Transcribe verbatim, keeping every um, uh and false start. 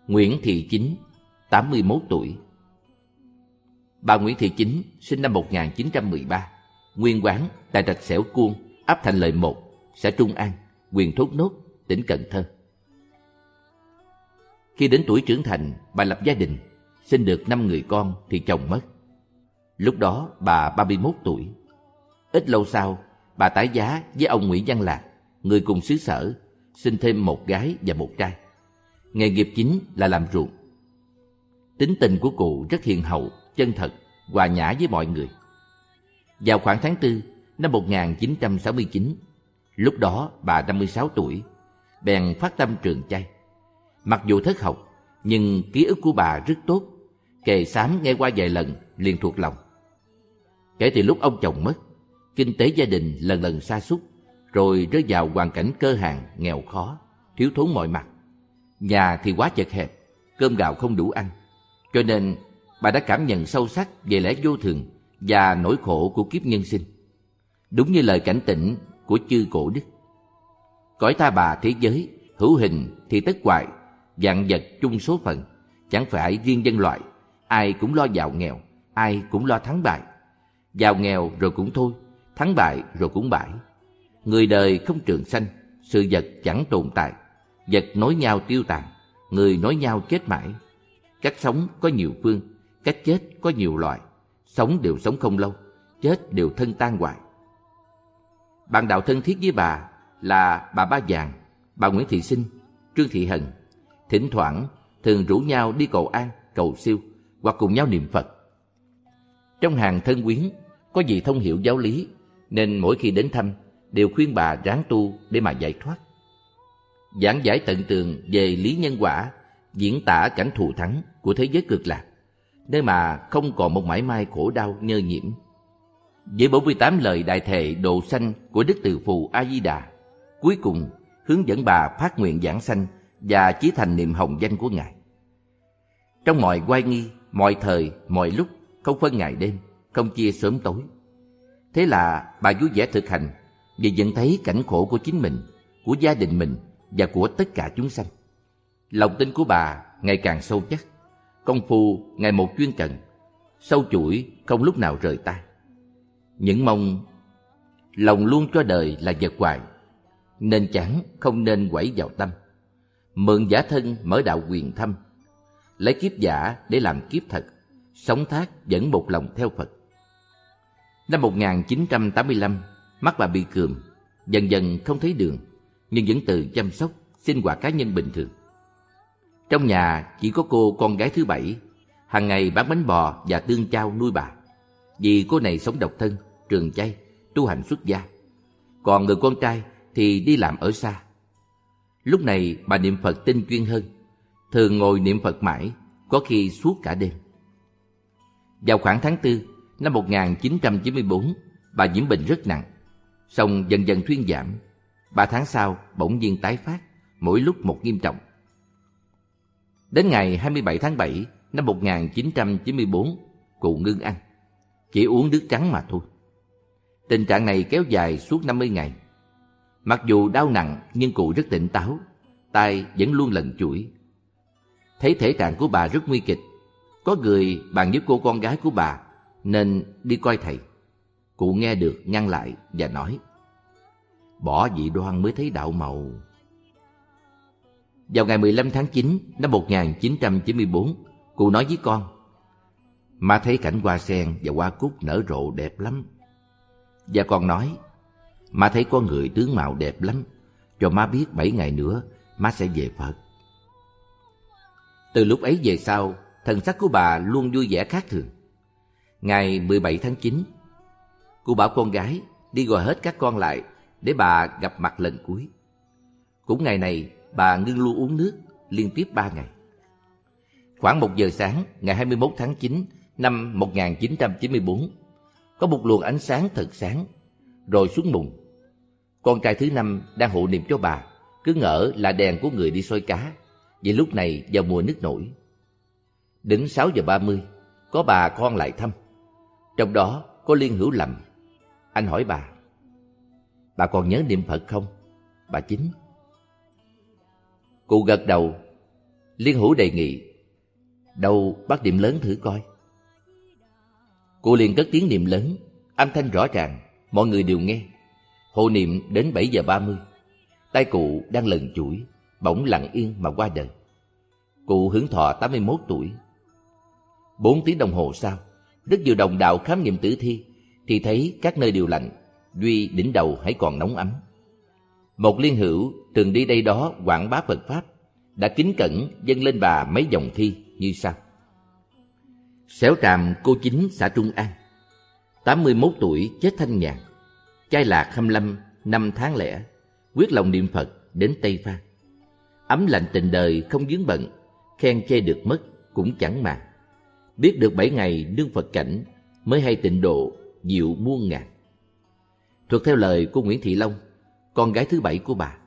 Nguyễn Thị Chính, tám mươi mốt tuổi. Bà Nguyễn Thị Chính sinh năm một nghìn chín trăm mười ba, nguyên quán tại Rạch Xẻo Cuông, ấp Thành Lợi một, xã Trung An, huyện Thốt Nốt, tỉnh Cần Thơ. Khi đến tuổi trưởng thành, bà lập gia đình, sinh được năm người con thì chồng mất. Lúc đó bà ba mươi mốt tuổi. Ít lâu sau, bà tái giá với ông Nguyễn Văn Lạc, người cùng xứ sở, sinh thêm một gái và một trai. Nghề nghiệp chính là làm ruộng. Tính tình của cụ rất hiền hậu, chân thật, hòa nhã với mọi người. Vào khoảng tháng tư năm một nghìn chín trăm sáu mươi chín, lúc đó bà năm mươi sáu tuổi, bèn phát tâm trường chay. Mặc dù thất học, nhưng ký ức của bà rất tốt, kề xám nghe qua vài lần liền thuộc lòng. Kể từ lúc ông chồng mất, kinh tế gia đình lần lần sa sút, rồi rơi vào hoàn cảnh cơ hàn, nghèo khó, thiếu thốn mọi mặt. Nhà thì quá chật hẹp, cơm gạo không đủ ăn, cho nên bà đã cảm nhận sâu sắc về lẽ vô thường và nỗi khổ của kiếp nhân sinh. Đúng như lời cảnh tỉnh của chư cổ đức: cõi ta bà thế giới, hữu hình thì tất hoại, vạn vật chung số phận, chẳng phải riêng dân loại, ai cũng lo giàu nghèo, ai cũng lo thắng bại. Giàu nghèo rồi cũng thôi, thắng bại rồi cũng bãi. Người đời không trường sanh, sự vật chẳng tồn tại, vật nối nhau tiêu tàn, người nối nhau chết mãi. Cách sống có nhiều phương, cách chết có nhiều loại, sống đều sống không lâu, chết đều thân tan hoại. Bạn đạo thân thiết với bà là bà Ba Vàng, bà Nguyễn Thị Sinh, Trương Thị Hần. Thỉnh thoảng thường rủ nhau đi cầu an, cầu siêu hoặc cùng nhau niệm Phật. Trong hàng thân quyến có vị thông hiểu giáo lý, nên mỗi khi đến thăm đều khuyên bà ráng tu để mà giải thoát. Giảng giải tận tường về lý nhân quả, diễn tả cảnh thù thắng của thế giới cực lạc, nơi mà không còn một mảy may khổ đau nhơ nhiễm. Với bốn mươi tám lời đại thệ độ sanh của Đức Từ Phụ A Di Đà, cuối cùng hướng dẫn bà phát nguyện giảng sanh và chí thành niệm hồng danh của Ngài. Trong mọi oai nghi, mọi thời, mọi lúc, không phân ngày đêm, không chia sớm tối. Thế là bà vui vẻ thực hành vì nhận thấy cảnh khổ của chính mình, của gia đình mình và của tất cả chúng sanh. Lòng tin của bà ngày càng sâu chắc, công phu ngày một chuyên cần, sâu chuỗi không lúc nào rời tay. Những mong lòng luôn cho đời là vật hoài, nên chẳng không nên quẩy vào tâm. Mượn giả thân mở đạo quyền thâm, lấy kiếp giả để làm kiếp thật, sống thác vẫn một lòng theo Phật. Năm một nghìn chín trăm tám mươi lăm, mắt bà bị cườm, dần dần không thấy đường, nhưng vẫn tự chăm sóc, sinh hoạt cá nhân bình thường. Trong nhà chỉ có cô con gái thứ bảy, hàng ngày bán bánh bò và tương chao nuôi bà. Vì cô này sống độc thân, trường chay, tu hành xuất gia. Còn người con trai thì đi làm ở xa. Lúc này bà niệm Phật tinh chuyên hơn, thường ngồi niệm Phật mãi, có khi suốt cả đêm. Vào khoảng tháng tư năm một nghìn chín trăm chín mươi bốn, bà nhiễm bệnh rất nặng, song dần dần thuyên giảm. Ba tháng sau bỗng nhiên tái phát, mỗi lúc một nghiêm trọng. Đến ngày hai mươi bảy tháng bảy năm một nghìn chín trăm chín mươi bốn, cụ ngưng ăn, chỉ uống nước trắng mà thôi. Tình trạng này kéo dài suốt năm mươi ngày. Mặc dù đau nặng nhưng cụ rất tỉnh táo, tay vẫn luôn lần chuỗi. Thấy thể trạng của bà rất nguy kịch, có người bàn với cô con gái của bà nên đi coi thầy. Cụ nghe được ngăn lại và nói: bỏ dị đoan mới thấy đạo màu. Vào ngày mười lăm tháng chín năm một nghìn chín trăm chín mươi bốn, cụ nói với con: má thấy cảnh hoa sen và hoa cúc nở rộ đẹp lắm. Và con nói: má thấy có người tướng mạo đẹp lắm, cho má biết bảy ngày nữa má sẽ về Phật. Từ lúc ấy về sau, thần sắc của bà luôn vui vẻ khác thường. Ngày mười bảy tháng chín, cụ bảo con gái đi gọi hết các con lại để bà gặp mặt lần cuối. Cũng ngày này bà ngưng luôn uống nước liên tiếp ba ngày. Khoảng một giờ sáng ngày hai mươi mốt tháng chín năm một nghìn chín trăm chín mươi bốn, có một luồng ánh sáng thật sáng, rồi xuống mùng. Con trai thứ năm đang hộ niệm cho bà, cứ ngỡ là đèn của người đi soi cá, vì lúc này vào mùa nước nổi. Đến sáu giờ ba mươi, có bà con lại thăm. Trong đó có Liên Hữu Lầm. Anh hỏi bà: bà còn nhớ niệm Phật không? Bà Chính. Cụ gật đầu. Liên Hữu đề nghị: đâu bác niệm lớn thử coi. Cụ liền cất tiếng niệm lớn, âm thanh rõ ràng, mọi người đều nghe. Hộ niệm đến bảy giờ ba mươi, tay cụ đang lần chuỗi, bỗng lặng yên mà qua đời. Cụ hưởng thọ tám mươi mốt tuổi. Bốn tiếng đồng hồ sau, rất nhiều đồng đạo khám nghiệm tử thi thì thấy các nơi đều lạnh, duy đỉnh đầu hãy còn nóng ấm. Một Liên Hữu từng đi đây đó quảng bá Phật Pháp đã kính cẩn dâng lên bà mấy dòng thi như sau: Xẻo Tràm cô Chính xã Trung An, tám mươi mốt tuổi chết thanh nhàn, chay lạc Khâm Lâm năm tháng lẻ, quyết lòng niệm Phật đến Tây Phan. Ấm lạnh tình đời không vướng bận, khen chê được mất cũng chẳng màng. Biết được bảy ngày nương Phật cảnh, mới hay tịnh độ diệu muôn ngàn. Thuật theo lời của Nguyễn Thị Long, con gái thứ bảy của bà.